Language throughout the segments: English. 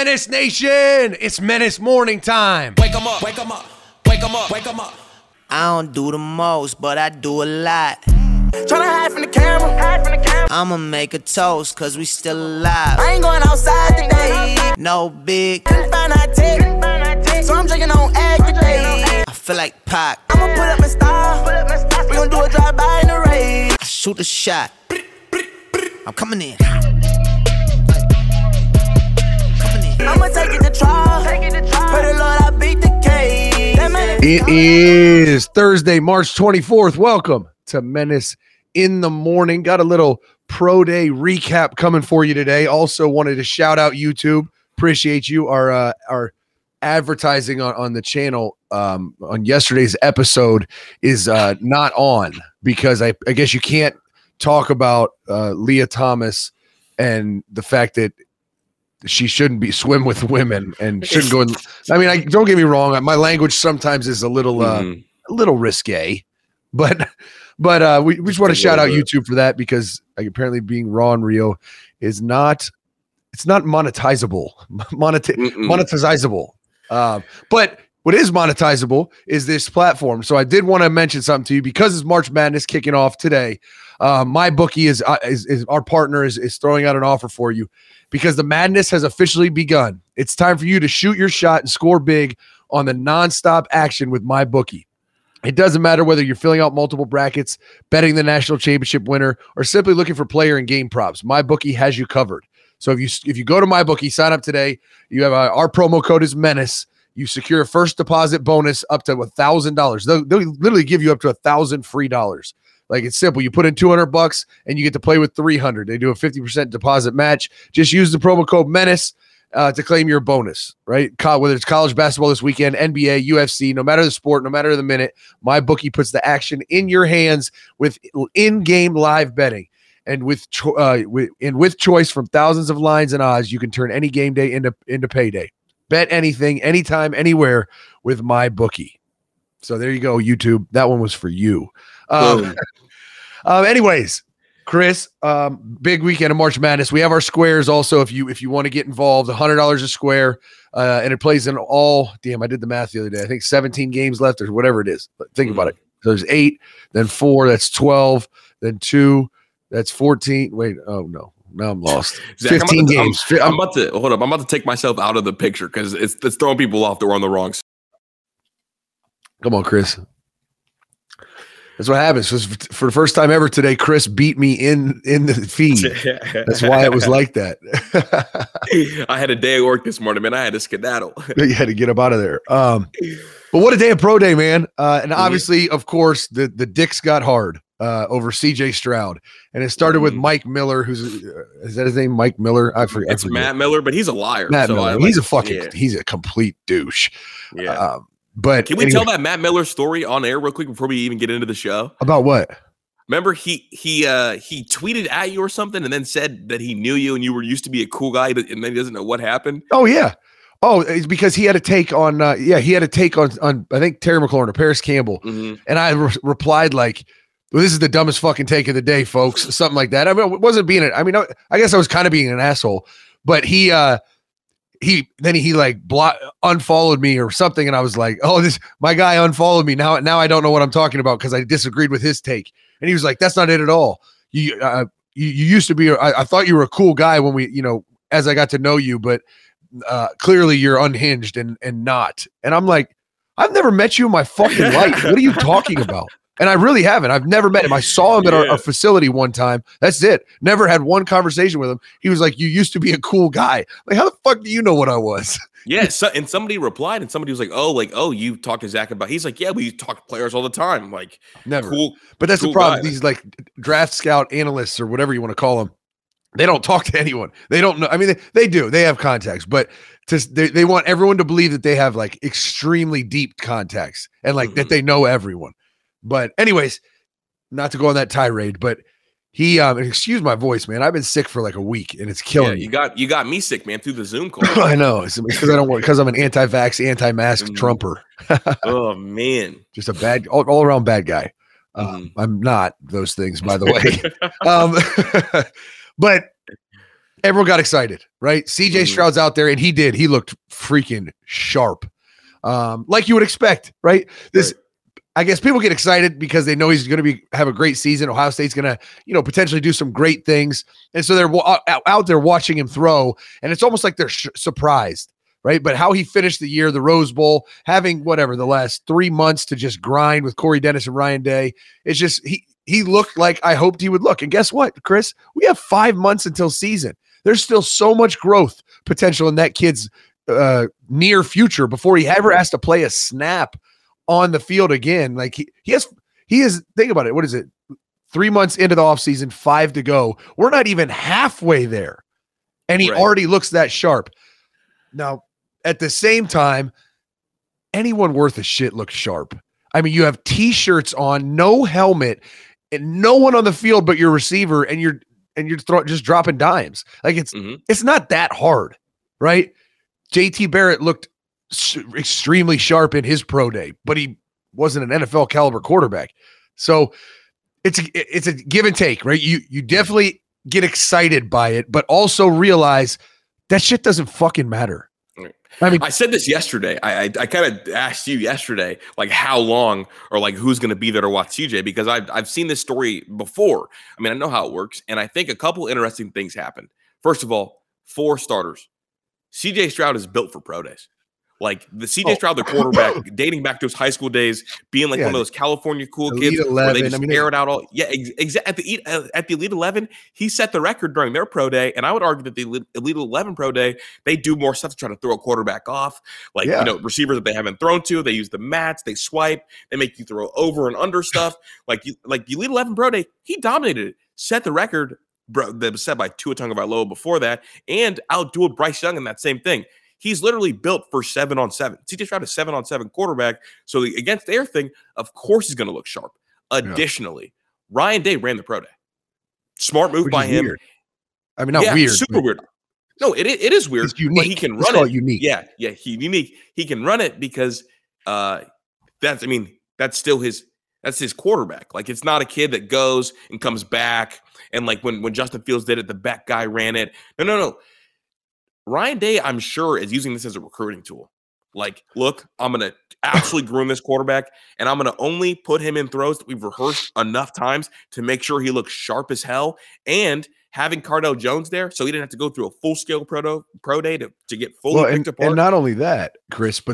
Menace Nation, it's Menace morning time. Wake 'em up, wake 'em up, wake 'em up, wake 'em up. I don't do the most, but I do a lot. Tryna hide from the camera, I'ma make a toast, cause we still alive. I ain't going outside today. No big, Couldn't find our tech, so I'm drinking on egg today. I feel like Pac. I'ma put up my style, we gon' do a drive-by in the rain. I shoot a shot. I'm coming in. I'ma take it to trial, pray the Lord I beat the case. It is Thursday, March 24th. Welcome to Menace in the Morning. Got a little pro day recap coming for you today. Also wanted to shout out YouTube. Appreciate you. Our advertising on the channel on yesterday's episode is not on because I guess you can't talk about Leah Thomas and the fact that she shouldn't be swim with women and shouldn't go in. I mean, don't get me wrong. My language sometimes is a little risque, but we just want to shout out YouTube for that because apparently being raw and real is not monetizable, monetizable. But what is monetizable is this platform. So I did want to mention something to you because it's March Madness kicking off today. MyBookie is our partner is throwing out an offer for you because the madness has officially begun. It's time for you to shoot your shot and score big on the nonstop action with MyBookie. It doesn't matter whether you're filling out multiple brackets, betting the national championship winner, or simply looking for player and game props. MyBookie has you covered. So if you go to MyBookie, sign up today. You have our promo code is Menace. You secure a first deposit bonus up to $1,000. They'll literally give you up to $1,000 free dollars. Like, it's simple. You put in $200 and you get to play with $300. They do a 50% deposit match. Just use the promo code Menace to claim your bonus, right? Whether it's college basketball this weekend, NBA, UFC, no matter the sport, no matter the minute, MyBookie puts the action in your hands with in-game live betting. And with choice from thousands of lines and odds, you can turn any game day into payday. Bet anything, anytime, anywhere with MyBookie. So there you go, YouTube. That one was for you. Anyways, Chris, big weekend of March Madness. We have our squares also. If you want to get involved, $100 a square, and it plays in all. Damn, I did the math the other day. I think 17 games left or whatever it is. But think about it. So there's 8, then 4. That's 12. Then 2. That's 14. Wait. Oh no. Now I'm lost. Zach, 15 games. I'm about to hold up. I'm about to take myself out of the picture because it's throwing people off that we're on the wrong side. Come on, Chris. That's what happens. For the first time ever today, Chris beat me in the feed. That's why it was like that. I had a day at work this morning, man. I had to skedaddle. You had to get up out of there. But what a day of pro day, man. And obviously, of course, the dicks got hard over CJ Stroud. And it started with Mike Miller, is that his name? Mike Miller? I forget. It's Matt Miller, but he's a liar. Miller. He's a complete douche. Yeah. But can we tell that Matt Miller story on air real quick before we even get into the show? About what? Remember he tweeted at you or something and then said that he knew you and you were used to be a cool guy and then he doesn't know what happened. Oh yeah. Oh, it's because he had a take on I think Terry McLaurin or Paris Campbell. Mm-hmm. And I replied like, well, this is the dumbest fucking take of the day, folks. Something like that. I mean, it wasn't being I guess I was kind of being an asshole, but he like unfollowed me or something, and I was like, "Oh, my guy unfollowed me. Now I don't know what I'm talking about because I disagreed with his take." And he was like, "That's not it at all. You used to be. I thought you were a cool guy when we, as I got to know you, but clearly you're unhinged and not." And I'm like, "I've never met you in my fucking life. What are you talking about?" And I really haven't. I've never met him. I saw him at our facility one time. That's it. Never had one conversation with him. He was like, "You used to be a cool guy." Like, how the fuck do you know what I was? Yeah. And somebody replied, and somebody was like, "Oh, you talked to Zach about." He's like, "Yeah, we talk to players all the time." Like, never. Cool. But that's cool the problem. Guy. These like draft scout analysts or whatever you want to call them, they don't talk to anyone. They don't know. I mean, they do. They have contacts, but they want everyone to believe that they have like extremely deep contacts and like that they know everyone. But anyways, not to go on that tirade, but he excuse my voice, man. I've been sick for like a week and it's killing me. You got me sick, man, through the Zoom call. I know. It's because I'm an anti-vax, anti-mask Trumper. Oh man. Just a bad all around bad guy. I'm not those things, by the way. But everyone got excited, right? CJ Stroud's out there, and he did. He looked freaking sharp, like you would expect, right? I guess people get excited because they know he's going to have a great season. Ohio State's going to, potentially do some great things, and so they're out there watching him throw, and it's almost like they're surprised, right? But how he finished the year, the Rose Bowl, having the last 3 months to just grind with Corey Dennis and Ryan Day, it's just he looked like I hoped he would look. And guess what, Chris? We have 5 months until season. There's still so much growth potential in that kid's near future before he ever has to play a snap on the field again. Like he is, think about it. What is it? 3 months into the offseason, 5 to go. We're not even halfway there. And he already looks that sharp. Now, at the same time, anyone worth a shit looks sharp. I mean, you have t-shirts on, no helmet, and no one on the field but your receiver, and you're just dropping dimes. Like it's not that hard, right? JT Barrett looked extremely sharp in his pro day, but he wasn't an NFL caliber quarterback. So it's a give and take, right? You definitely get excited by it, but also realize that shit doesn't fucking matter. I mean, I said this yesterday. I kind of asked you yesterday, like how long or like who's going to be there to watch CJ, because I've seen this story before. I mean, I know how it works, and I think a couple interesting things happened. First of all, 4 starters. CJ Stroud is built for pro days. Like the CJ Stroud, the quarterback, dating back to his high school days, being like one of those California cool kids where they just air it out all. Yeah, exactly. At the Elite 11, he set the record during their pro day, and I would argue that the Elite 11 pro day, they do more stuff to try to throw a quarterback off, like receivers that they haven't thrown to. They use the mats, they swipe, they make you throw over and under stuff. Like the Elite 11 pro day, he dominated it, set the record, bro. That was set by Tua Tagovailoa before that, and outdueled Bryce Young in that same thing. He's literally built for 7-on-7. CJ Stroud is 7-on-7 quarterback. So against their thing, of course he's going to look sharp. Additionally, Ryan Day ran the pro day. Smart move by him. Weird. I mean, not weird. Super weird. No, it is weird. It's unique. But he can run it. Unique. Yeah, he's unique. He can run it because that's still that's his quarterback. Like it's not a kid that goes and comes back and like when Justin Fields did it, the back guy ran it. No. Ryan Day, I'm sure, is using this as a recruiting tool. Like, look, I'm going to absolutely groom this quarterback, and I'm going to only put him in throws that we've rehearsed enough times to make sure he looks sharp as hell. And having Cardale Jones there, so he didn't have to go through a full-scale pro day to get fully picked apart. And not only that, Chris, but,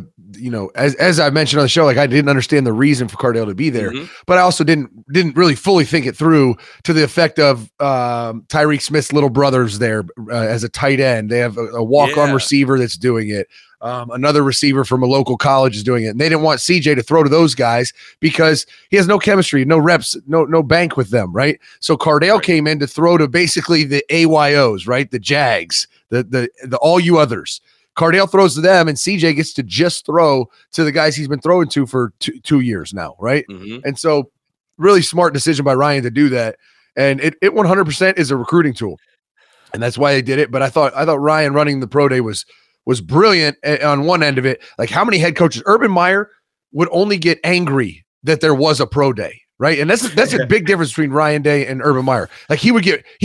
as I mentioned on the show, like I didn't understand the reason for Cardale to be there, but I also didn't really fully think it through to the effect of Tyreek Smith's little brother's there as a tight end. They have a walk-on receiver that's doing it. Another receiver from a local college is doing it. And they didn't want CJ to throw to those guys because he has no chemistry, no reps, no bank with them, right? So Cardale came in to throw to basically the AYOs, right? The Jags, the all you others. Cardale throws to them, and CJ gets to just throw to the guys he's been throwing to for 2 years now, right? And so really smart decision by Ryan to do that. And it 100% is a recruiting tool. And that's why they did it. But I thought Ryan running the pro day was brilliant on one end of it. Like how many head coaches, Urban Meyer would only get angry that there was a pro day, right? And that's a big difference between Ryan Day and Urban Meyer. Like he would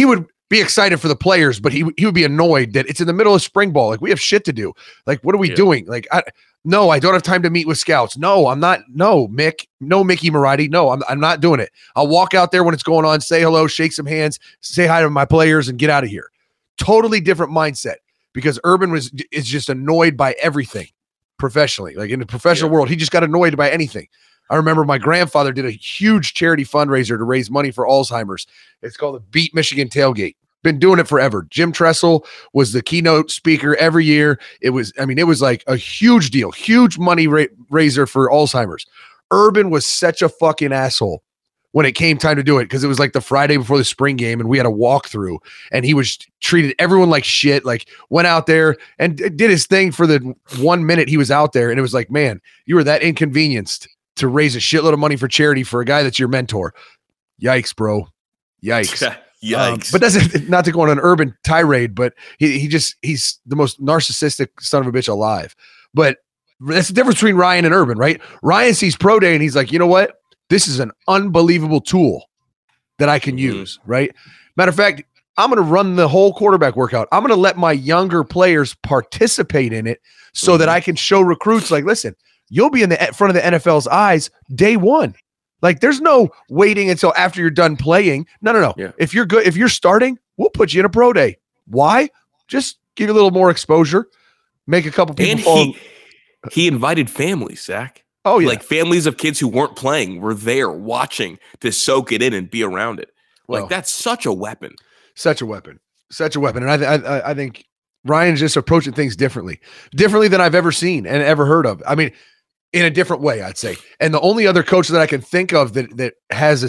be excited for the players, but he would be annoyed that it's in the middle of spring ball. Like we have shit to do. Like, what are we doing? Like, I don't have time to meet with scouts. No, I'm not. No, Mickey Marotti. No, I'm not doing it. I'll walk out there when it's going on, say hello, shake some hands, say hi to my players and get out of here. Totally different mindset. Because Urban is just annoyed by everything professionally. Like in the professional world, he just got annoyed by anything. I remember my grandfather did a huge charity fundraiser to raise money for Alzheimer's. It's called the Beat Michigan Tailgate. Been doing it forever. Jim Tressel was the keynote speaker every year. It was like a huge deal, huge money raiser for Alzheimer's. Urban was such a fucking asshole when it came time to do it, because it was like the Friday before the spring game and we had a walkthrough, and he was treated everyone like shit, like went out there and did his thing for the 1 minute he was out there. And it was like, man, you were that inconvenienced to raise a shitload of money for charity for a guy that's your mentor. Yikes, bro. Yikes. Yikes. But that's not to go on an Urban tirade, but he's the most narcissistic son of a bitch alive. But that's the difference between Ryan and Urban, right? Ryan sees pro day and he's like, you know what? This is an unbelievable tool that I can use, right? Matter of fact, I'm going to run the whole quarterback workout. I'm going to let my younger players participate in it so that I can show recruits like, listen, you'll be in the front of the NFL's eyes day one. Like there's no waiting until after you're done playing. No. Yeah. If you're good, if you're starting, we'll put you in a pro day. Why? Just give you a little more exposure, make a couple people. And he invited families, Zach. Oh yeah. Like families of kids who weren't playing were there watching to soak it in and be around it. Like that's such a weapon. Such a weapon. And I think Ryan's just approaching things differently than I've ever seen and ever heard of. I mean, in a different way, I'd say. And the only other coach that I can think of that has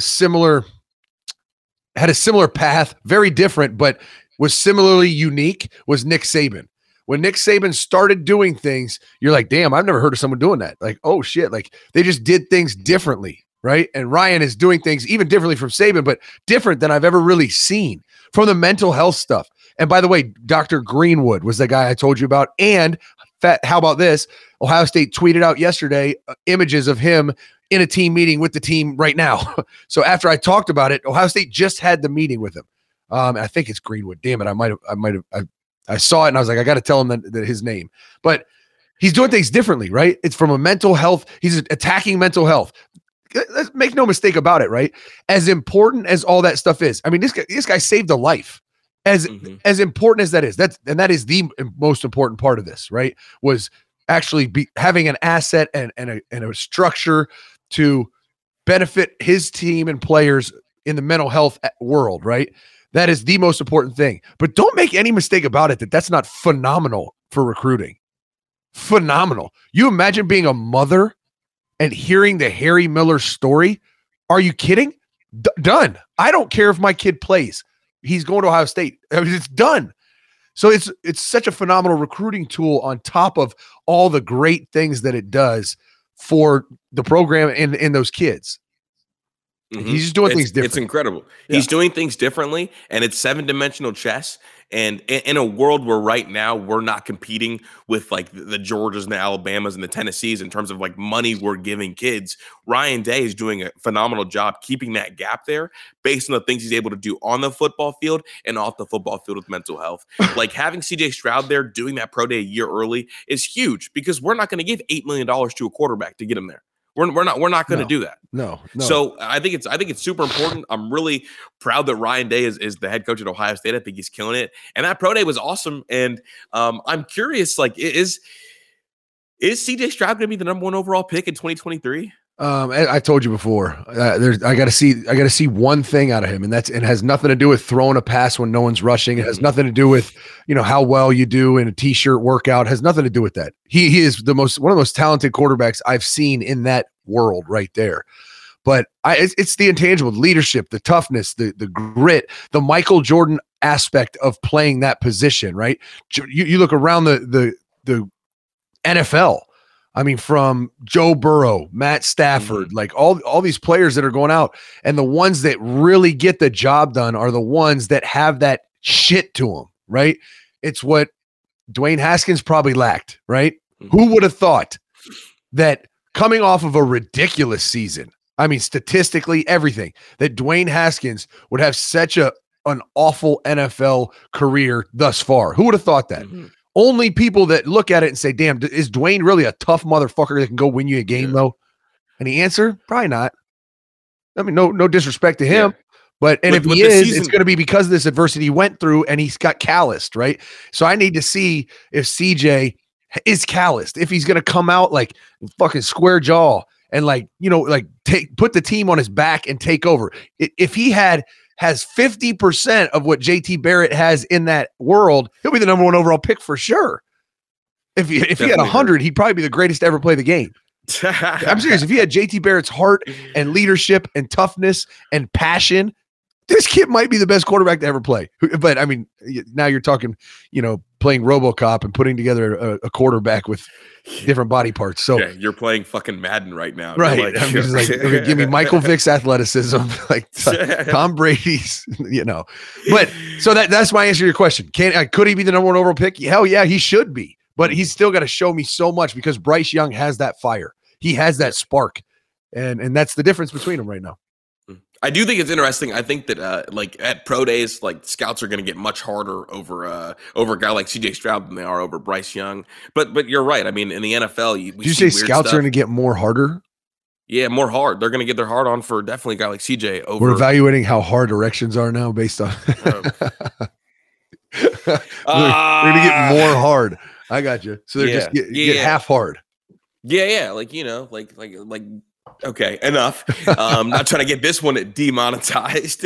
had a similar path, very different, but was similarly unique was Nick Saban. When Nick Saban started doing things, you're like, damn, I've never heard of someone doing that. Like, oh shit, like they just did things differently, right? And Ryan is doing things even differently from Saban, but different than I've ever really seen from the mental health stuff. And by the way, Dr. Greenwood was the guy I told you about. And how about this? Ohio State tweeted out yesterday images of him in a team meeting with the team right now. So after I talked about it, Ohio State just had the meeting with him. I think it's Greenwood. Damn it. I saw it and I was like, I got to tell him that his name, but he's doing things differently, right? It's from a mental health. He's attacking mental health. Let's make no mistake about it, right? As important as all that stuff is. I mean, this guy saved a life. As important as that is, that is the most important part of this, right? Was actually having an asset and a structure to benefit his team and players in the mental health world, right? That is the most important thing. But don't make any mistake about it that's not phenomenal for recruiting. Phenomenal. You imagine being a mother and hearing the Harry Miller story? Are you kidding? Done. I don't care if my kid plays. He's going to Ohio State. I mean, it's done. So it's such a phenomenal recruiting tool on top of all the great things that it does for the program and those kids. Mm-hmm. He's just doing things different. It's incredible. Yeah. He's doing things differently, and it's 7-dimensional chess. And in a world where right now we're not competing with like the Georgias and the Alabamas and the Tennessees in terms of like money we're giving kids, Ryan Day is doing a phenomenal job keeping that gap there based on the things he's able to do on the football field and off the football field with mental health. Like having CJ Stroud there doing that pro day a year early is huge because we're not going to give $8 million to a quarterback to get him there. We're not going to do that. No. So I think it's super important. I'm really proud that Ryan Day is the head coach at Ohio State. I think he's killing it. And that pro day was awesome. And I'm curious, like, is CJ Stroud going to be the number 1 overall pick in 2023? I told you before. I got to see one thing out of him, and it has nothing to do with throwing a pass when no one's rushing. It has nothing to do with how well you do in a t-shirt workout. It has nothing to do with that. He is one of the most talented quarterbacks I've seen in that world right there. But it's the intangible, the leadership, the toughness, the grit, the Michael Jordan aspect of playing that position. Right? You look around the NFL. I mean, from Joe Burrow, Matt Stafford, like all these players that are going out, and the ones that really get the job done are the ones that have that shit to them, right? It's what Dwayne Haskins probably lacked, right? Who would have thought that coming off of a ridiculous season, I mean, statistically, everything, that Dwayne Haskins would have such an awful NFL career thus far? Who would have thought that? Mm-hmm. Only people that look at it and say, damn, is Dwayne really a tough motherfucker that can go win you a game, though? And the answer, probably not. I mean, no disrespect to him. But if he is, it's going to be because of this adversity he went through and he's got calloused, right? So I need to see if CJ is calloused, if he's going to come out like fucking square jaw and put the team on his back and take over. If he has 50% of what JT Barrett has in that world, he'll be the number 1 overall pick for sure. If he had 100, he'd probably be the greatest to ever play the game. I'm serious. If he had JT Barrett's heart and leadership and toughness and passion, this kid might be the best quarterback to ever play. But I mean, now you're talking, playing RoboCop and putting together a quarterback with different body parts. So yeah, you're playing fucking Madden right now, right? Like, I'm just like, okay, give me Michael Vick's athleticism, like Tom Brady's, But so that's my answer to your question. Could he be the number 1 overall pick? Hell yeah, he should be. But he's still got to show me so much because Bryce Young has that fire. He has that spark, and that's the difference between them right now. I do think it's interesting. I think that like at pro days, like scouts are going to get much harder over a guy like CJ Stroud than they are over Bryce Young. But you're right. I mean, in the NFL, Did you say scouts are going to get more harder? Yeah, more hard. They're going to get their hard on for definitely a guy like CJ over. We're evaluating how hard erections are now based on. We're going to get more hard. I got you. So they're just get half hard. Yeah. Like, okay, enough. Not trying to get this one demonetized.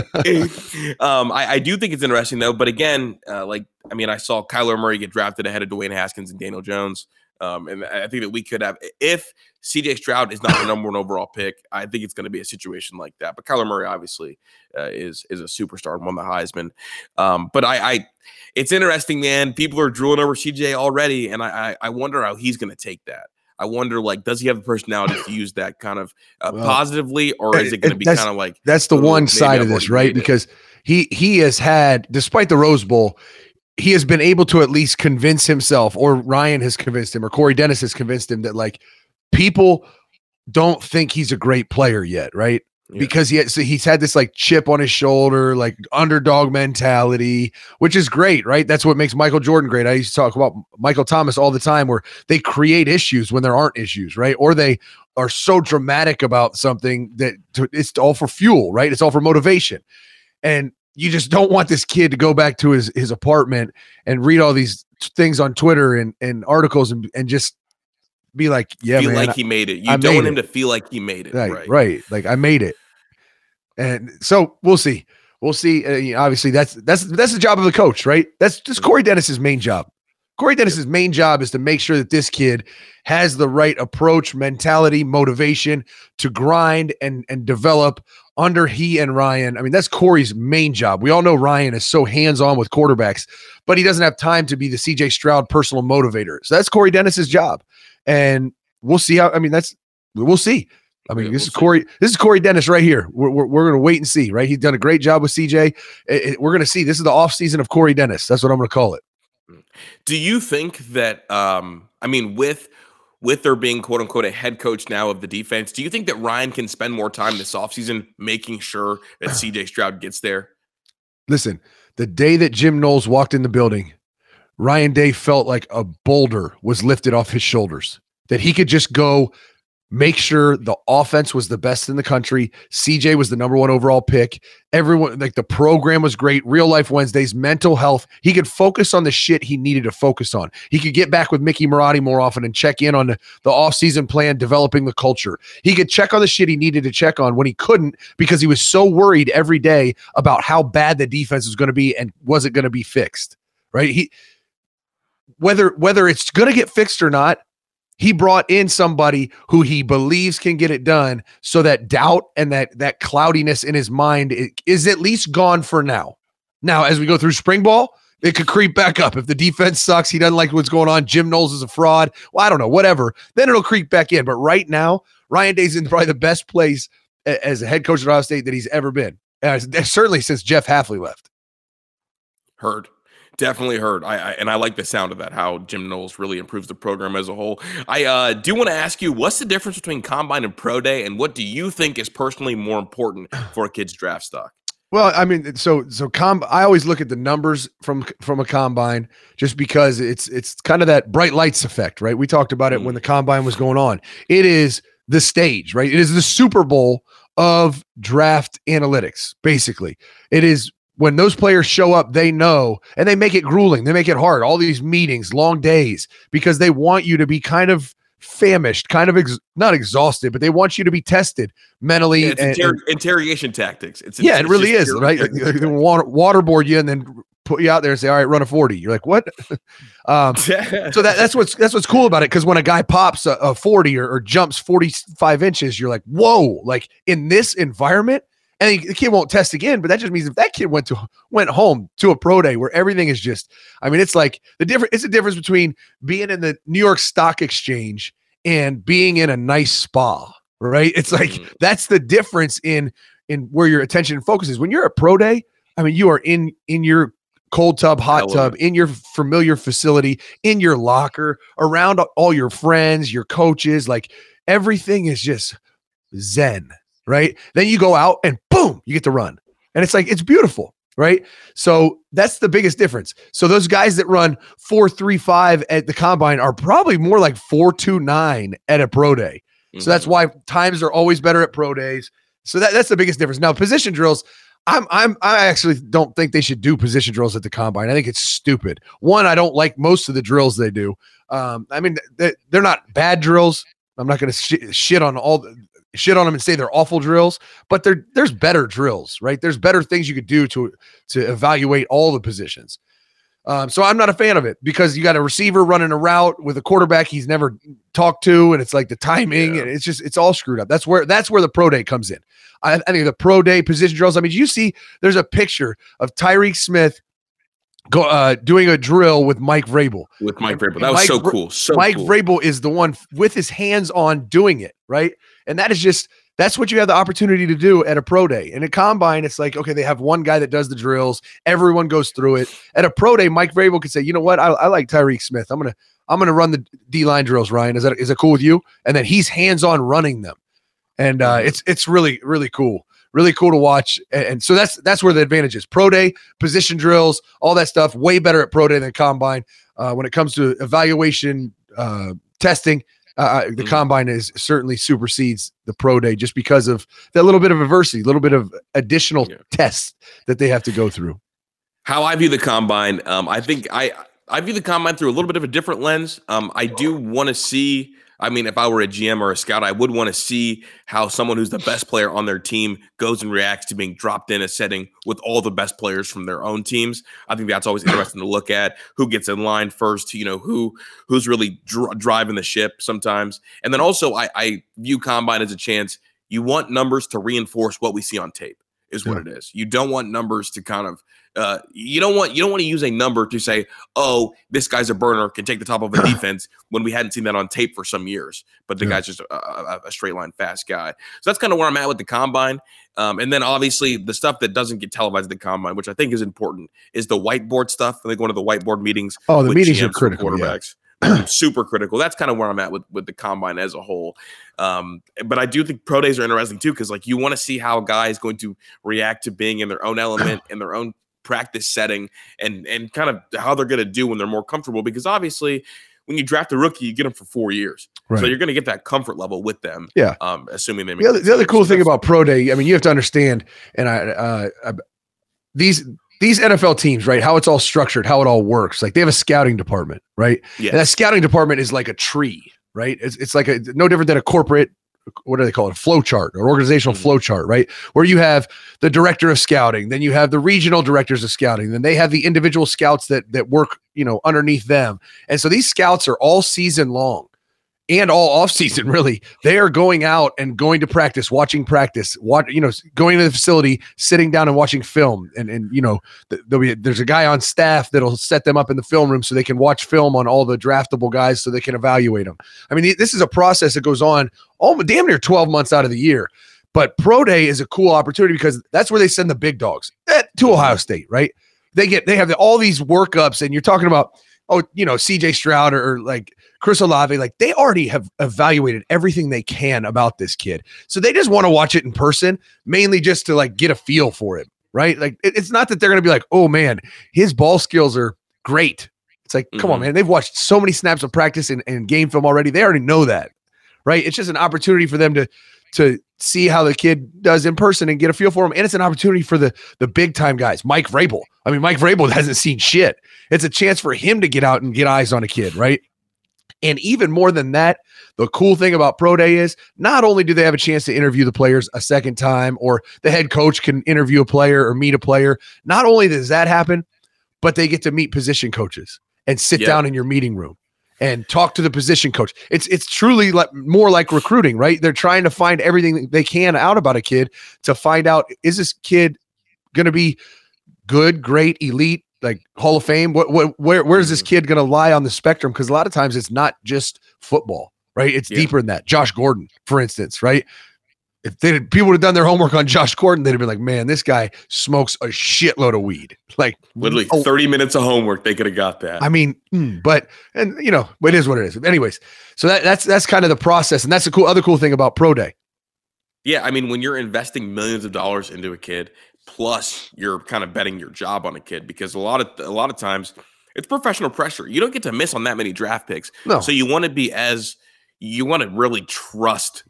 I do think it's interesting though. But again, I saw Kyler Murray get drafted ahead of Dwayne Haskins and Daniel Jones. And I think that we could have, if CJ Stroud is not the number one overall pick, I think it's going to be a situation like that. But Kyler Murray obviously is a superstar and won the Heisman. But it's interesting, man. People are drooling over CJ already, and I wonder how he's going to take that. I wonder, does he have the personality to use that kind of positively, or is it going to be kind of like that's the one side of this, right? Because he has had, despite the Rose Bowl, he has been able to at least convince himself, or Ryan has convinced him, or Corey Dennis has convinced him that people don't think he's a great player yet, right? Yeah. Because he's had this chip on his shoulder, underdog mentality, which is great, right? That's what makes Michael Jordan great. I used to talk about Michael Thomas all the time, where they create issues when there aren't issues, right? Or they are so dramatic about something that it's all for fuel, right? It's all for motivation. And you just don't want this kid to go back to his apartment and read all these things on Twitter and articles and just be like, yeah, feel man, like he made it. You don't want him to feel like he made it. Right. Like, I made it. And so we'll see. Obviously that's the job of the coach, right? That's just Corey Dennis's main job. Corey Dennis's main job is to make sure that this kid has the right approach, mentality, motivation to grind and develop under he and Ryan. I mean, that's Corey's main job. We all know Ryan is so hands-on with quarterbacks, but he doesn't have time to be the CJ Stroud personal motivator. So that's Corey Dennis's job. And we'll see we'll see. I mean, this is Corey Dennis right here. We're going to wait and see, right? He's done a great job with CJ. We're going to see. This is the off season of Corey Dennis. That's what I'm going to call it. Do you think that, with there being quote unquote a head coach now of the defense, do you think that Ryan can spend more time this offseason making sure that CJ Stroud gets there? Listen, the day that Jim Knowles walked in the building, Ryan Day felt like a boulder was lifted off his shoulders, that he could just go make sure the offense was the best in the country. CJ was the number one overall pick. Everyone, the program was great. Real Life Wednesdays, mental health. He could focus on the shit he needed to focus on. He could get back with Mickey Marotti more often and check in on the offseason plan, developing the culture. He could check on the shit he needed to check on when he couldn't, because he was so worried every day about how bad the defense was going to be and was it going to be fixed, right? Whether it's going to get fixed or not, he brought in somebody who he believes can get it done, so that doubt and that cloudiness in his mind is at least gone for now. Now, as we go through spring ball, it could creep back up. If the defense sucks, he doesn't like what's going on, Jim Knowles is a fraud, well, I don't know, whatever, then it'll creep back in. But right now, Ryan Day's in probably the best place as a head coach at Ohio State that he's ever been. Certainly since Jeff Hafley left. Heard. Definitely heard. I like the sound of that, how Jim Knowles really improves the program as a whole. I do want to ask you, what's the difference between Combine and Pro Day, and what do you think is personally more important for a kid's draft stock? Well, I mean, I always look at the numbers from a Combine, just because it's kind of that bright lights effect, right? We talked about it when the Combine was going on. It is the stage, right? It is the Super Bowl of draft analytics, basically. It is when those players show up, they know, and they make it grueling. They make it hard. All these meetings, long days, because they want you to be kind of famished, kind of not exhausted, but they want you to be tested mentally. Yeah, it's interrogation tactics. It really is, right? They waterboard you and then put you out there and say, all right, run a 40. You're like, what? So that's what's cool about it. Because when a guy pops a 40 or jumps 45 inches, you're like, whoa, like in this environment. And the kid won't test again, but that just means if that kid went home to a pro day where everything is just, I mean, it's like it's the difference between being in the New York Stock Exchange and being in a nice spa, right? It's like, that's the difference in where your attention and focus is. When you're at pro day, I mean, you are in your cold tub, hot tub, in your familiar facility, in your locker, around all your friends, your coaches, like everything is just zen. right? Then you go out and boom, you get to run. And it's like, it's beautiful, right? So that's the biggest difference. So those guys that run 4.35 at the combine are probably more like 4.29 at a pro day. So that's why times are always better at pro days. So that's the biggest difference. Now, position drills, I actually don't think they should do position drills at the combine. I think it's stupid. One, I don't like most of the drills they do. I mean, they're not bad drills. I'm not going to shit on them and say they're awful drills, but there's better drills, right? There's better things you could do to evaluate all the positions. So I'm not a fan of it because you got a receiver running a route with a quarterback he's never talked to, and it's like the timing, and it's all screwed up. That's where the pro day comes in. I think the pro day position drills. I mean, you see, there's a picture of Tyreek Smith doing a drill with Mike Vrabel. With Mike Vrabel, that was so cool. Mike Vrabel is the one with his hands on doing it, right? And that's what you have the opportunity to do at a pro day. In a combine, it's like, okay, they have one guy that does the drills. Everyone goes through it. At a pro day, Mike Vrabel could say, you know what? I like Tyreek Smith. I'm gonna run the D-line drills, Ryan. Is that cool with you? And then he's hands-on running them. And it's really, really cool. Really cool to watch. And so that's where the advantage is. Pro day, position drills, all that stuff, way better at pro day than combine. When it comes to evaluation, testing, the combine certainly supersedes the pro day just because of that little bit of adversity, a little bit of additional tests that they have to go through. How I view the combine, I think I view the combine through a little bit of a different lens. I do want to see, I mean, if I were a GM or a scout, I would want to see how someone who's the best player on their team goes and reacts to being dropped in a setting with all the best players from their own teams. I think that's always interesting to look at. Who gets in line first? You know, who's really driving the ship sometimes. And then also, I view combine as a chance. You want numbers to reinforce what we see on tape. Is what it is. You don't want numbers to kind of you don't want to use a number to say, oh, this guy's a burner, can take the top of a defense when we hadn't seen that on tape for some years. But the guy's just a straight line fast guy. So that's kind of where I'm at with the combine. And then obviously the stuff that doesn't get televised at the combine, which I think is important, is the whiteboard stuff. I think one of the whiteboard meetings. Oh, the meetings are critical. Quarterbacks. Super critical. That's kind of where I'm at with the combine as a whole. But I do think pro days are interesting too, because like you want to see how a guy is going to react to being in their own element, in their own practice setting, and kind of how they're going to do when they're more comfortable. Because obviously, when you draft a rookie, you get them for 4 years, so you're going to get that comfort level with them. Yeah. Assuming they make the other cool thing about pro day, I mean, you have to understand, and these NFL teams, right? How it's all structured, how it all works. Like they have a scouting department, right? Yeah. And that scouting department is like a tree, right? It's like no different than a corporate, what do they call it? A flow chart or organizational flow chart, right? Where you have the director of scouting, then you have the regional directors of scouting, then they have the individual scouts that work, underneath them. And so these scouts are all season long. And all off season, really, they are going out and going to practice, watching practice, going to the facility, sitting down and watching film. And there's a guy on staff that'll set them up in the film room so they can watch film on all the draftable guys so they can evaluate them. I mean, this is a process that goes on damn near 12 months out of the year. But pro day is a cool opportunity because that's where they send the big dogs to Ohio State, right? They have all these workups, and you're talking about, CJ Stroud or like Chris Olave, like they already have evaluated everything they can about this kid. So they just want to watch it in person, mainly just to like get a feel for it, right? Like it's not that they're going to be like, oh man, his ball skills are great. It's like, come on, man. They've watched so many snaps of practice and game film already. They already know that, right? It's just an opportunity for them to see how the kid does in person and get a feel for him. And it's an opportunity for the big time guys. Mike Vrabel. I mean, Mike Vrabel hasn't seen shit. It's a chance for him to get out and get eyes on a kid, right? And even more than that, the cool thing about pro day is not only do they have a chance to interview the players a second time, or the head coach can interview a player or meet a player. Not only does that happen, but they get to meet position coaches and sit down in your meeting room and talk to the position coach. It's truly more like recruiting, right? They're trying to find everything they can out about a kid to find out, is this kid going to be good, great, elite, like Hall of Fame? Where's this kid going to lie on the spectrum? Because a lot of times it's not just football, right? It's deeper than that. Josh Gordon, for instance, right? If people would have done their homework on Josh Gordon, they'd have been like, man, this guy smokes a shitload of weed. Like literally 30 minutes of homework, they could have got that. I mean, but it is what it is. Anyways, so that's kind of the process. And that's the other cool thing about pro day. Yeah, I mean, when you're investing millions of dollars into a kid, plus you're kind of betting your job on a kid, because a lot of times it's professional pressure. You don't get to miss on that many draft picks, No. so you want to really trust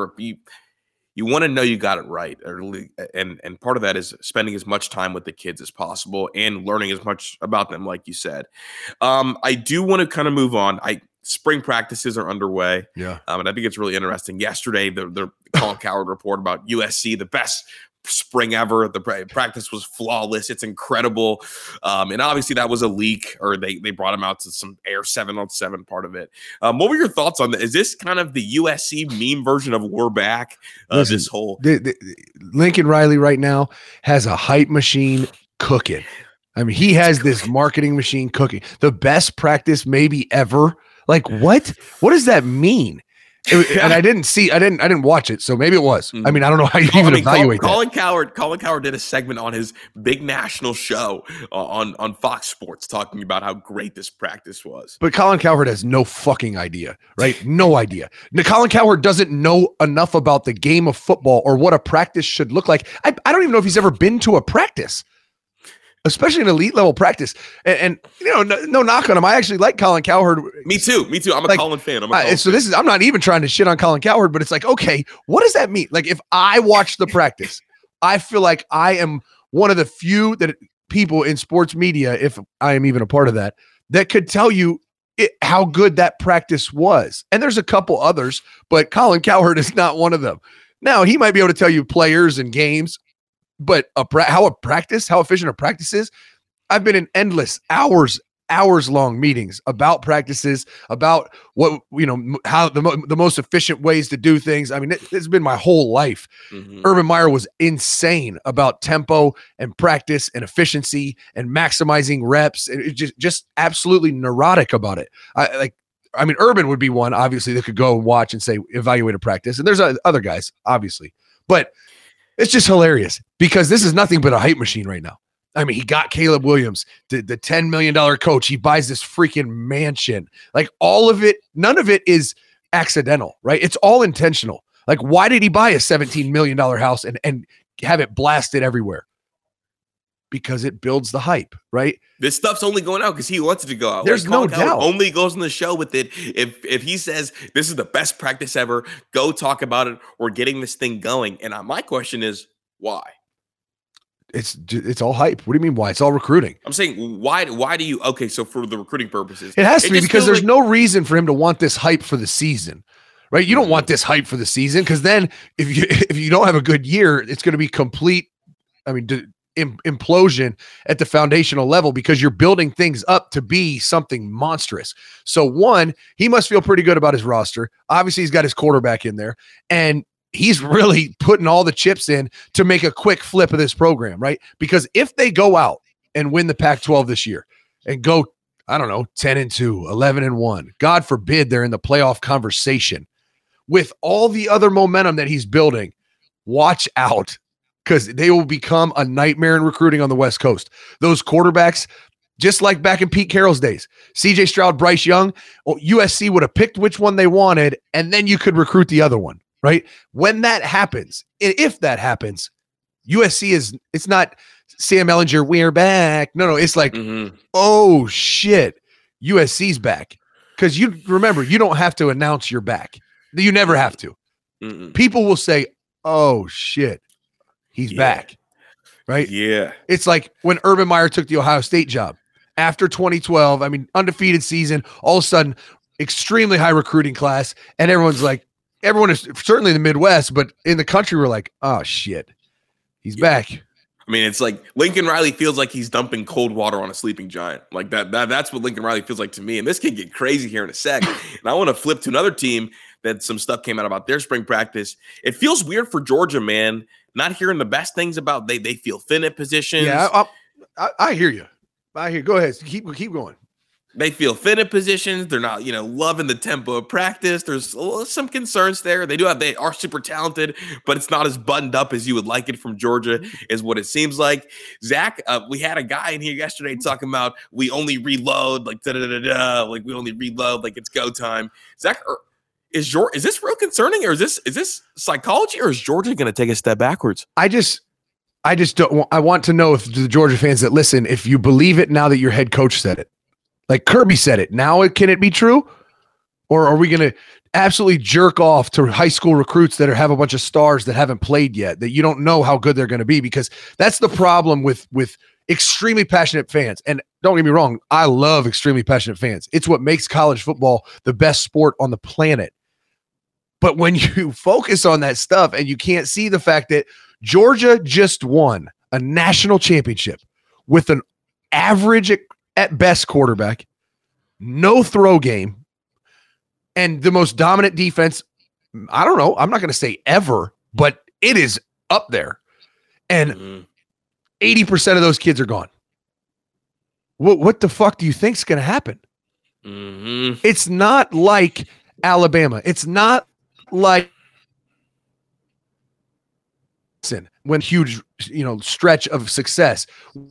you want to know you got it right, and part of that is spending as much time with the kids as possible and learning as much about them, like you said. I do want to kind of move on. Spring practices are underway. Yeah. And I think it's really interesting. Yesterday, the Colin Cowherd report about USC, the best spring ever. The practice was flawless. It's incredible. And obviously that was a leak, or they brought him out to some air 7-on-7 part of it. What were your thoughts on that? Is this kind of the USC meme version of we're back? Listen, This whole Lincoln Riley right now has a hype machine cooking. I mean, he has this marketing machine cooking. The best practice maybe ever. Like what? What does that mean? And I didn't watch it, so maybe it was. I mean, I don't know how you even evaluate that. Colin Cowherd did a segment on his big national show on Fox Sports talking about how great this practice was. But Colin Cowherd has no fucking idea, right? No idea. Colin Cowherd doesn't know enough about the game of football or what a practice should look like. I don't even know if he's ever been to a practice, especially an elite level practice. And no knock on him. I actually like Colin Cowherd. Me too. I'm a Colin fan. I'm not even trying to shit on Colin Cowherd, but it's like, okay, what does that mean? Like, if I watch the practice, I feel like I am one of the few people in sports media, if I am even a part of that could tell you how good that practice was. And there's a couple others, but Colin Cowherd is not one of them. Now, he might be able to tell you players and games, but how efficient a practice is. I've been in endless hours long meetings about practices, about what, how the most efficient ways to do things. I mean, it's been my whole life. Mm-hmm. Urban Meyer was insane about tempo and practice and efficiency and maximizing reps. And just absolutely neurotic about it. Urban would be one, obviously, that could go and watch and say, evaluate a practice. And there's other guys, obviously, but it's just hilarious because this is nothing but a hype machine right now. I mean, he got Caleb Williams, the $10 million coach. He buys this freaking mansion. Like, all of it, none of it is accidental, right? It's all intentional. Like, why did he buy a $17 million house and have it blasted everywhere? Because it builds the hype, right? This stuff's only going out because he wants it to go out. There's no doubt. Only goes on the show with it if he says this is the best practice ever. Go talk about it. We're getting this thing going. And my question is, why? It's all hype. What do you mean why? It's all recruiting. I'm saying why do you? Okay, so for the recruiting purposes, it has to be because there's no reason for him to want this hype for the season, right? You don't want this hype for the season because then if you don't have a good year, it's going to be complete. I mean, implosion at the foundational level because you're building things up to be something monstrous. So one, he must feel pretty good about his roster. Obviously, he's got his quarterback in there, and he's really putting all the chips in to make a quick flip of this program, right? Because if they go out and win the Pac-12 this year and go, I don't know, 10-2, 11-1, God forbid they're in the playoff conversation with all the other momentum that he's building, watch out. Because they will become a nightmare in recruiting on the West Coast. Those quarterbacks, just like back in Pete Carroll's days, CJ Stroud, Bryce Young, USC would have picked which one they wanted, and then you could recruit the other one, right? When that happens, if that happens, USC it's not Sam Ehlinger, we're back. No, it's like, oh shit, USC's back. Because you remember, you don't have to announce you're back. You never have to. People will say, oh shit. He's back, right? Yeah. It's like when Urban Meyer took the Ohio State job after 2012. I mean, undefeated season, all of a sudden, extremely high recruiting class. And everyone is certainly in the Midwest, but in the country, we're like, oh shit, he's back. I mean, it's like Lincoln Riley feels like he's dumping cold water on a sleeping giant. Like that's what Lincoln Riley feels like to me. And this can get crazy here in a sec. And I want to flip to another team that some stuff came out about their spring practice. It feels weird for Georgia, man. Not hearing the best things about they feel thin at positions. Yeah, I hear you. Go ahead. Keep going. They feel thin at positions. They're not, loving the tempo of practice. There's some concerns there. They are super talented, but it's not as buttoned up as you would like it from Georgia, is what it seems like. Zach, we had a guy in here yesterday talking about we only reload, like we only reload, like it's go time. Zach, Is this real concerning, or is this psychology, or is Georgia going to take a step backwards? I just don't. I want to know if the Georgia fans that listen, if you believe it now that your head coach said it, like Kirby said it. Now, can it be true, or are we going to absolutely jerk off to high school recruits that have a bunch of stars that haven't played yet, that you don't know how good they're going to be? Because that's the problem with extremely passionate fans. And don't get me wrong, I love extremely passionate fans. It's what makes college football the best sport on the planet. But when you focus on that stuff and you can't see the fact that Georgia just won a national championship with an average at best quarterback, no throw game, and the most dominant defense, I don't know, I'm not going to say ever, but it is up there. And 80% of those kids are gone. What the fuck do you think is going to happen? It's not like Alabama. It's not like when huge, stretch of success.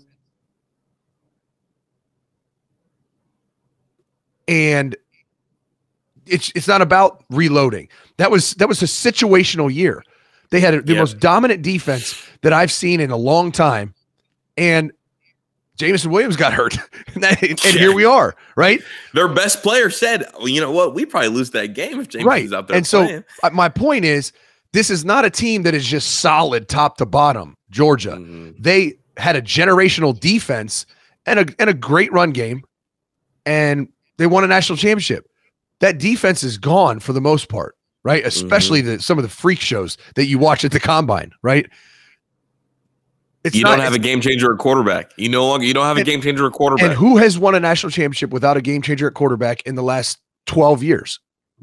And it's not about reloading. That was a situational year. They had the most dominant defense that I've seen in a long time. And Jameson Williams got hurt. and here we are, right? Their best player said, well, you know what? We probably lose that game if Jameson's out there and playing. So my point is, this is not a team that is just solid top to bottom, Georgia. They had a generational defense and a great run game, and they won a national championship. That defense is gone for the most part, right? Especially some of the freak shows that you watch at the combine, right? You don't have a game changer at quarterback. You don't have a game changer at quarterback. And who has won a national championship without a game changer at quarterback in the last 12 years?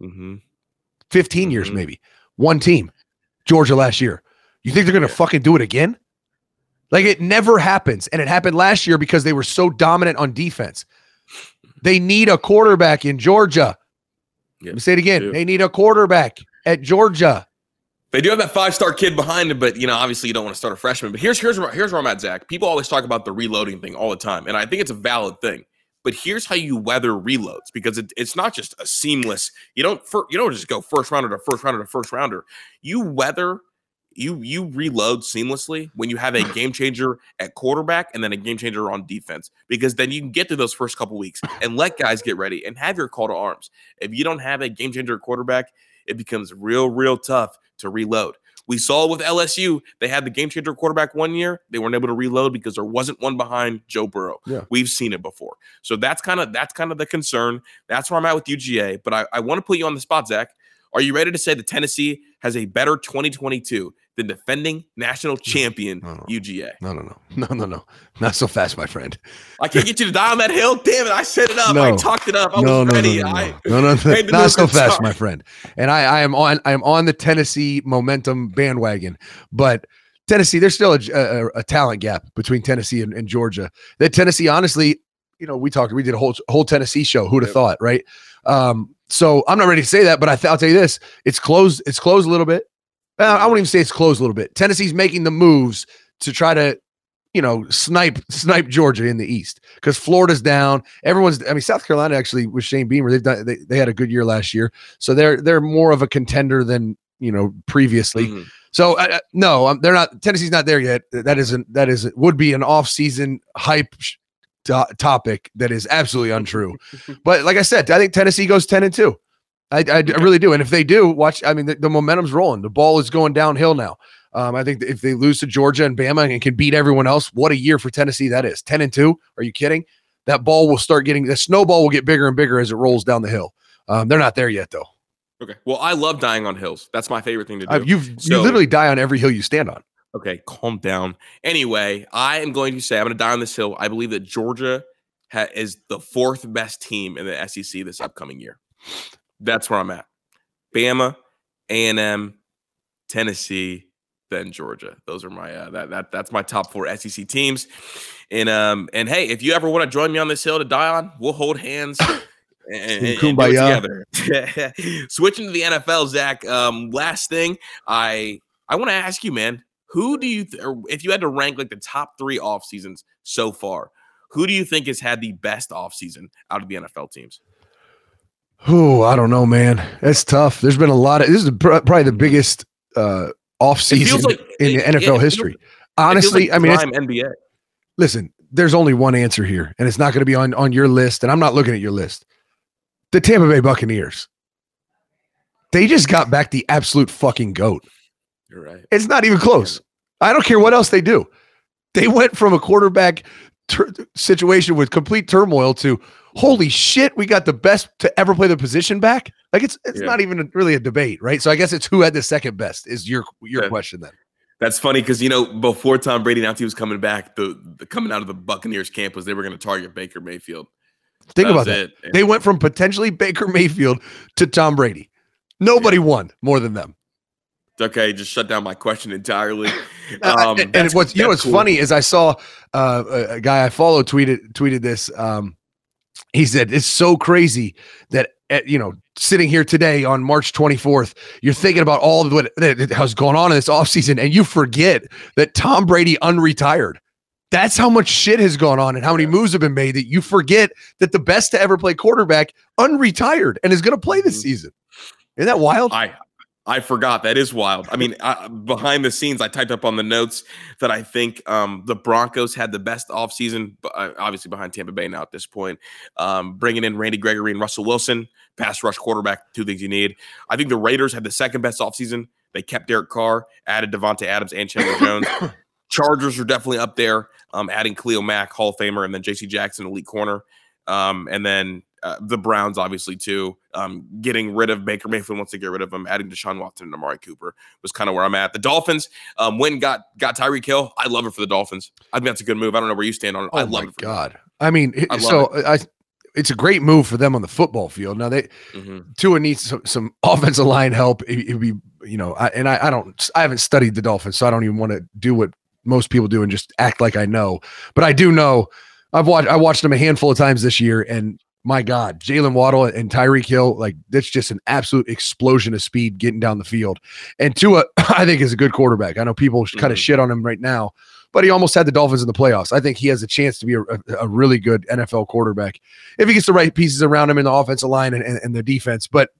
15 years, maybe. One team, Georgia last year. You think they're going to fucking do it again? Like, it never happens. And it happened last year because they were so dominant on defense. They need a quarterback in Georgia. Let me say it again. They need a quarterback at Georgia. They do have that 5-star kid behind him, but obviously you don't want to start a freshman. But here's where I'm at, Zach. People always talk about the reloading thing all the time, and I think it's a valid thing. But here's how you weather reloads, because it's not just a seamless. You don't just go first rounder to first rounder to first rounder. You reload seamlessly when you have a game changer at quarterback and then a game changer on defense, because then you can get through those first couple weeks and let guys get ready and have your call to arms. If you don't have a game changer at quarterback, it becomes real tough to reload. We saw it with LSU. They had the game changer quarterback one year. They weren't able to reload because there wasn't one behind Joe Burrow. Yeah. We've seen it before. So that's kind of the concern. That's where I'm at with UGA. But I want to put you on the spot, Zach. Are you ready to say that Tennessee has a better 2022 than defending national champion UGA? No. Not so fast, my friend. I can't get you to die on that hill. Damn it. I set it up. I talked it up. I was ready. Not so fast, my friend. And I am on the Tennessee momentum bandwagon. But Tennessee, there's still a talent gap between Tennessee and Georgia. That Tennessee, honestly, we did a whole Tennessee show. Who'd have thought, right? So I'm not ready to say that, but I'll tell you this: it's closed. It's closed a little bit. I won't even say it's closed a little bit. Tennessee's making the moves to try to, snipe Georgia in the East, because Florida's down. South Carolina actually with Shane Beamer, they had a good year last year, so they're more of a contender than previously. So no, they're not. Tennessee's not there yet. That would be an off-season hype topic that is absolutely untrue. But like I said, I think Tennessee goes 10-2. I really do. And if they do, watch, the momentum's rolling. The ball is going downhill now. I think if they lose to Georgia and Bama and can beat everyone else, what a year for Tennessee that is. 10-2. Are you kidding? That ball will start the snowball will get bigger and bigger as it rolls down the hill. They're not there yet, though. Okay. Well, I love dying on hills. That's my favorite thing to do. You literally die on every hill you stand on. Okay, calm down. Anyway, I'm going to say I'm going to die on this hill. I believe that Georgia is the fourth best team in the SEC this upcoming year. That's where I'm at. Bama, A&M, Tennessee, then Georgia. Those are my that's my top 4 SEC teams. And hey, if you ever want to join me on this hill to die on, we'll hold hands and do it together. Switching to the NFL, Zach. Last thing, I want to ask you, man. Who do you, if you had to rank like the top 3 off seasons so far, who do you think has had the best off season out of the NFL teams? Oh, I don't know, man. That's tough. There's been a lot of. This is probably the biggest off season in the NFL history. Honestly, I mean, it's NBA. Listen, there's only one answer here, and it's not going to be on your list. And I'm not looking at your list. The Tampa Bay Buccaneers. They just got back the absolute fucking GOAT. You're right. It's not even close. I don't care what else they do. They went from a quarterback situation with complete turmoil to holy shit, we got the best to ever play the position back. Like it's not even really a debate, right? So I guess it's who had the second best is your question then. That's funny because before Tom Brady announced he was coming back, the coming out of the Buccaneers camp was they were going to target Baker Mayfield. Think about that. They went from potentially Baker Mayfield to Tom Brady. Nobody won more than them. Okay, just shut down my question entirely. And what's cool. Funny is I saw a guy I follow tweeted this. He said it's so crazy that sitting here today on March 24th, you're thinking about all of what has gone on in this offseason, and you forget that Tom Brady unretired. That's how much shit has gone on and how many moves have been made that you forget that the best to ever play quarterback unretired and is going to play this season. Isn't that wild? I forgot. That is wild. I mean, behind the scenes, I typed up on the notes that I think the Broncos had the best offseason, obviously behind Tampa Bay now at this point. Bringing in Randy Gregory and Russell Wilson, pass rush quarterback, two things you need. I think the Raiders had the second best offseason. They kept Derek Carr, added Devontae Adams and Chandler Jones. Chargers are definitely up there, adding Khalil Mack, Hall of Famer, and then J.C. Jackson, elite corner. And then the Browns, obviously, too. Getting rid of Baker Mayfield once they get rid of him, adding Deshaun Watson and Amari Cooper was kind of where I'm at. The Dolphins got Tyreek Hill. I love it for the Dolphins. I think that's a good move. I don't know where you stand on it. I love it. God. I mean, it's a great move for them on the football field. Now Tua needs some offensive line help. It'd be, I haven't studied the Dolphins, so I don't even want to do what most people do and just act like I know. But I do know. I watched them a handful of times this year, and my God, Jalen Waddle and Tyreek Hill, like that's just an absolute explosion of speed getting down the field. And Tua, I think, is a good quarterback. I know people kind of shit on him right now, but he almost had the Dolphins in the playoffs. I think he has a chance to be a really good NFL quarterback if he gets the right pieces around him in the offensive line and the defense. But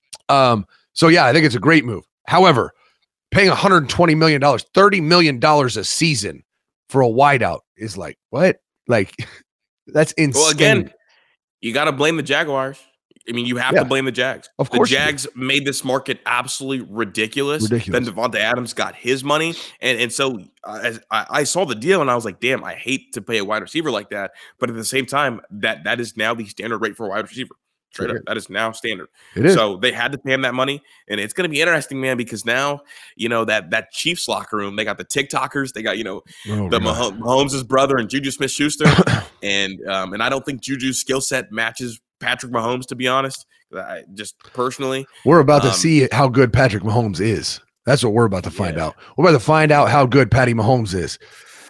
so yeah, I think it's a great move. However, paying $120 million, $30 million a season for a wideout is like, what? Like, that's insane. Well, again, you got to blame the Jaguars. I mean, you have to blame the Jags. Of course, the Jags made this market absolutely ridiculous. Then Devontae Adams got his money, and so I saw the deal, and I was like, damn, I hate to pay a wide receiver like that. But at the same time, that is now the standard rate for a wide receiver. Straight up, that is now standard. It is. So they had to pay him that money, and it's going to be interesting, man, because now that Chiefs locker room, they got the TikTokers, they got Mahomes' brother and Juju Smith-Schuster, and I don't think Juju's skill set matches Patrick Mahomes, to be honest. Just personally, we're about to see how good Patrick Mahomes is. That's what we're about to find out. We're about to find out how good Patty Mahomes is.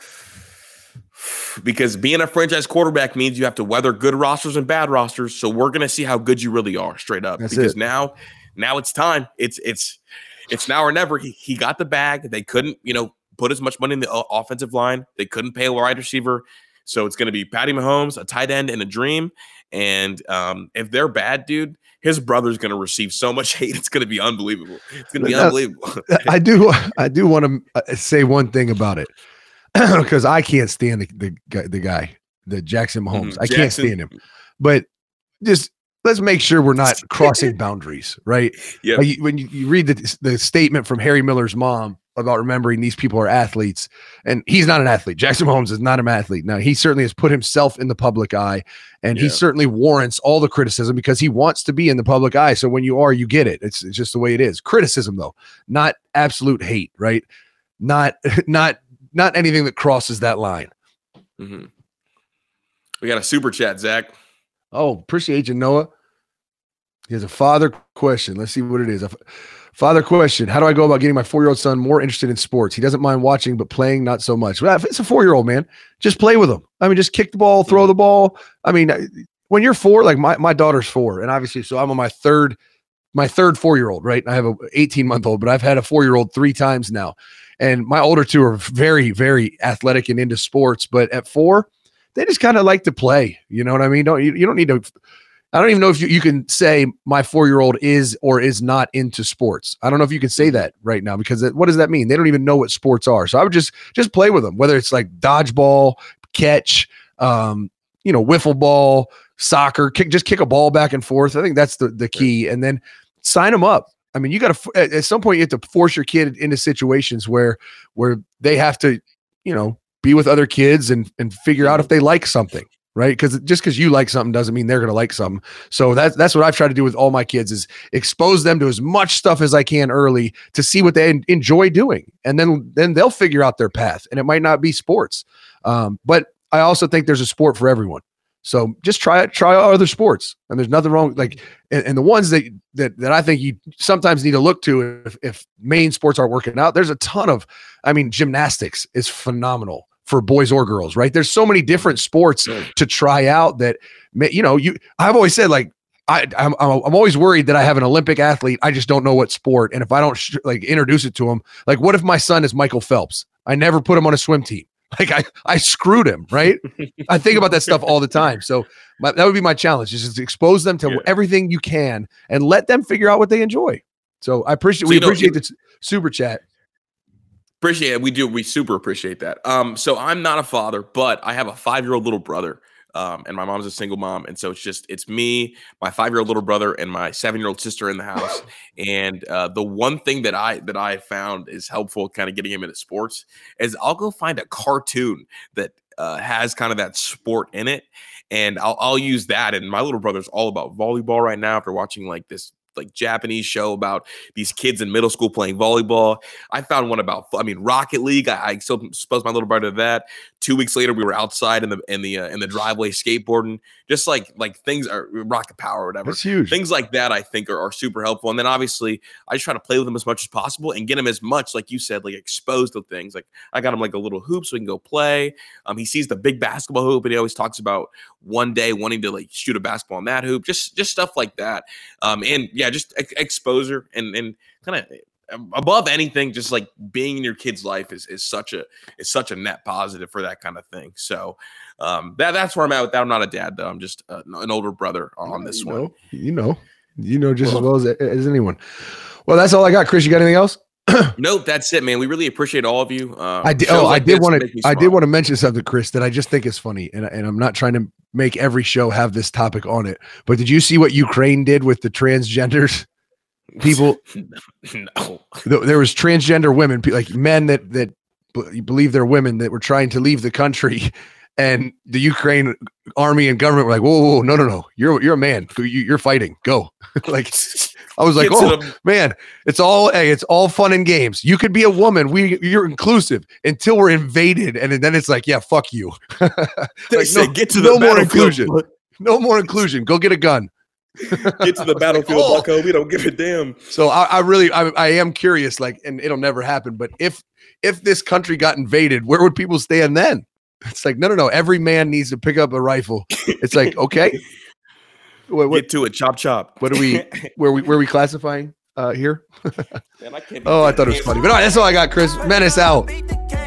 Because being a franchise quarterback means you have to weather good rosters and bad rosters. So we're going to see how good you really are, straight up. Now it's time. It's now or never. He got the bag. They couldn't, put as much money in the offensive line. They couldn't pay a wide receiver. So it's going to be Patty Mahomes, a tight end, and a dream. And if they're bad, dude, his brother's going to receive so much hate. It's going to be unbelievable. It's going to be unbelievable. I do want to say one thing about it. Because I can't stand the guy, the Jackson Mahomes. I can't stand him. But just let's make sure we're not crossing boundaries, right? Yeah. Like when you read the statement from Harry Miller's mom about remembering these people are athletes, and he's not an athlete. Jackson Mahomes is not an athlete. Now, he certainly has put himself in the public eye, and he certainly warrants all the criticism because he wants to be in the public eye. So when you are, you get it. It's just the way it is. Criticism, though, not absolute hate, right? Not anything that crosses that line. Mm-hmm. We got a super chat, Zach. Oh, appreciate you, Noah. He has a father question. Let's see what it is. Father question. How do I go about getting my 4-year-old son more interested in sports? He doesn't mind watching, but playing not so much. Well, if it's a 4-year-old, man, just play with him. I mean, just kick the ball, throw the ball. I mean, when you're 4, like my daughter's 4, and obviously, so I'm on my third 4-year-old, right? I have a 18-month-old, but I've had a 4-year-old 3 times now. And my older 2 are very, very athletic and into sports. But at 4, they just kind of like to play. You know what I mean? You don't need to I don't even know if you can say my 4-year-old is or is not into sports. I don't know if you can say that right now, because what does that mean? They don't even know what sports are. So I would just play with them, whether it's like dodgeball, catch, wiffle ball, soccer, just kick a ball back and forth. I think that's the key. And then sign them up. I mean, you got to, at some point you have to force your kid into situations where they have to, be with other kids and figure out if they like something. Right. Because you like something doesn't mean they're going to like something. So that's what I've tried to do with all my kids, is expose them to as much stuff as I can early to see what they enjoy doing. And then they'll figure out their path, and it might not be sports. But I also think there's a sport for everyone. So just try other sports, and there's nothing wrong. Like, and the ones that I think you sometimes need to look to if main sports aren't working out, there's a ton of, gymnastics is phenomenal for boys or girls, right? There's so many different sports to try out that, I've always said, like, I'm always worried that I have an Olympic athlete. I just don't know what sport. And if I don't introduce it to him, like, what if my son is Michael Phelps? I never put him on a swim team. Like I screwed him, right? I think about that stuff all the time. So that would be my challenge, is just expose them to everything you can and let them figure out what they enjoy. So I appreciate, we appreciate the super chat. Appreciate it. We do. We super appreciate that. So I'm not a father, but I have a 5-year-old little brother. And my mom's a single mom. And so it's me, my 5-year-old little brother, and my 7-year-old sister in the house. And the one thing that I found is helpful kind of getting him into sports is I'll go find a cartoon that has kind of that sport in it. And I'll use that. And my little brother's all about volleyball right now after watching like this Japanese show about these kids in middle school playing volleyball. I found one about, Rocket League. I still exposed my little brother to that. 2 weeks later, we were outside in the driveway skateboarding, just like things are Rocket Power or whatever. That's huge. Things like that I think are super helpful. And then obviously I just try to play with them as much as possible and get him as much, like you said, like exposed to things. Like I got him like a little hoop so he can go play. He sees the big basketball hoop, and he always talks about one day wanting to like shoot a basketball on that hoop, just stuff like that. And yeah, just exposure and kind of above anything, just like being in your kid's life is such a net positive for that kind of thing. So that's where I'm at with that. I'm not a dad though. I'm just an older brother on this one. You know just as well as anyone. Well, that's all I got. Chris, you got anything else? Nope, that's it, man. We really appreciate all of you. I did want to mention something, Chris, that I just think is funny, and I'm not trying to make every show have this topic on it, but did you see what Ukraine did with the transgenders people? No. There was transgender women, like men that believe they're women, that were trying to leave the country, and the Ukraine army and government were like, whoa, no, you're a man, you're fighting, go. Like, I was like, man, it's all fun and games. You could be a woman. You're inclusive until we're invaded. And then it's like, yeah, fuck you. Like, get to the more inclusion. No more inclusion. Go get a gun. Get to the battlefield, Bucko. We don't give a damn. So I am curious, like, and it'll never happen, but if this country got invaded, where would people stand then? It's like, no. Every man needs to pick up a rifle. It's like, okay. What, get to it, chop. What are we? Where we classifying here? Man, I thought it was funny, but all right, that's all I got, Chris. Menace out.